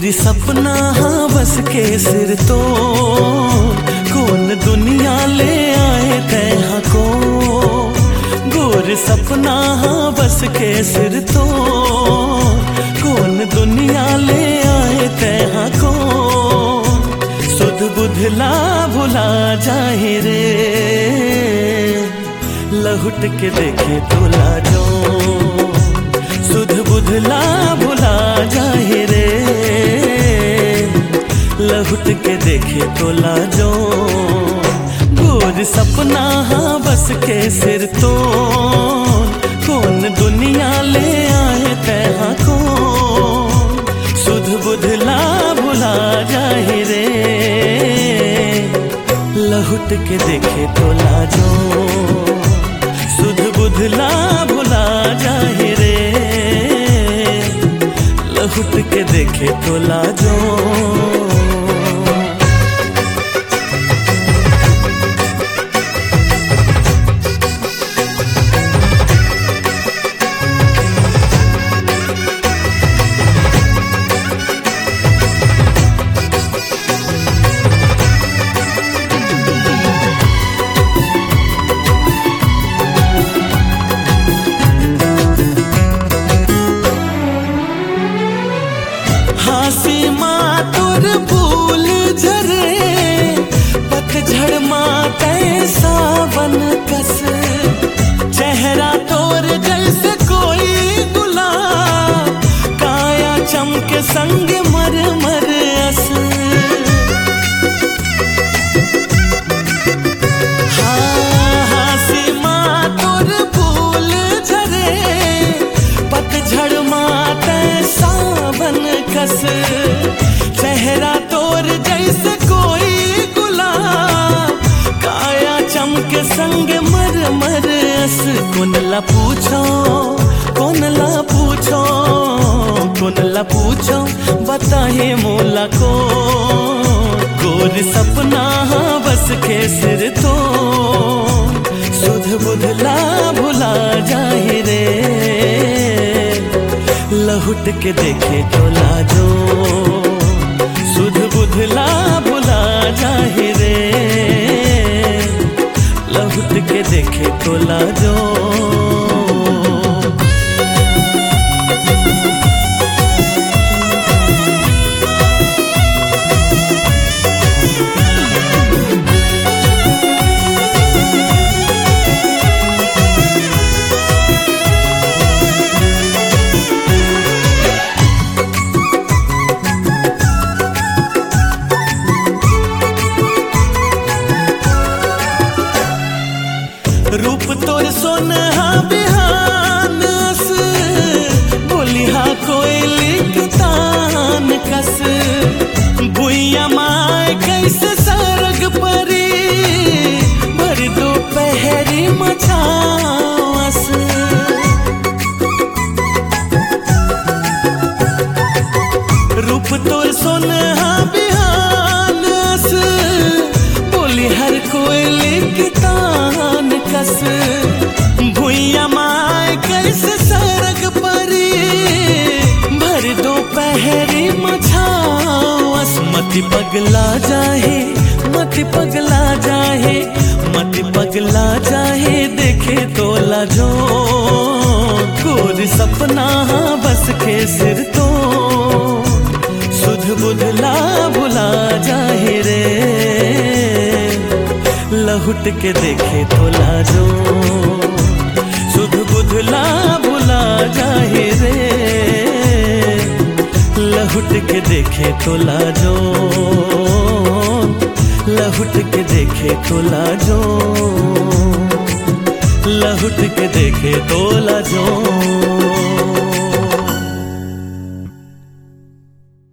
गोरी सपना हाँ बस के सिर तो कौन दुनिया ले आए तैहा को। गोरी सपना हाँ बस के सिर तो कौन दुनिया ले आए तैहा को। सुध बुधला भुला जाए रे लहुट के देखे तोला जो। सुध बुधला भुला जाए रे लहुट के देखे तोला जो। गोर सपना हाँ बस के सिर तो कौन दुनिया ले आए तैहा को। सुध बुधला भुला जाए रे लहुट के देखे तोला जो। सुध बुधला भुला जाए रे लहुट के देखे तोला जो। हासी मातुर फूल झरे पतझड़ माते सावन कस। चेहरा तोर जैसे कोई गुलाब काया चमके संग मर मर अस। हासी मातुर फूल झरे पतझड़ माते सावन कस। चेहरा तोर जैसे कोई गुलाब काया चमके संग मर मर अस। कोनला पूछो कोनला पूछो कोनला पूछो बताए मोला को। गोर सपना हाँ बस के सिर तो सुध बुधला भुला जाए रे लहुट के देखे तोला जो। सुध बुधला भुला जाए रे लहुट के देखे तोला जो। रूप तोर सोनहा बिहान अस। बोलिहा कोयली के तान कस। बुइया माय कैसे सरग परी भर दोपहरी मछावस। रूप तोर सोनहा बिहान अस। बोली हर कोयली के तान कस। भुइया माय कैसे सरग परी भर दोपहरी मछावस। मति पगला जाए मति पगला जाए मति पगला जाए देखे तोला जो। गोर सपना हाँ बस के सिर तो सुध बुधला भुला जाए रे लहुट के देखे तोला जो। सुध बुधला भुला जाए रे लहुट के देखे तोला जो। लहुट के देखे तोला जो। लहुट के देखे तोला जो।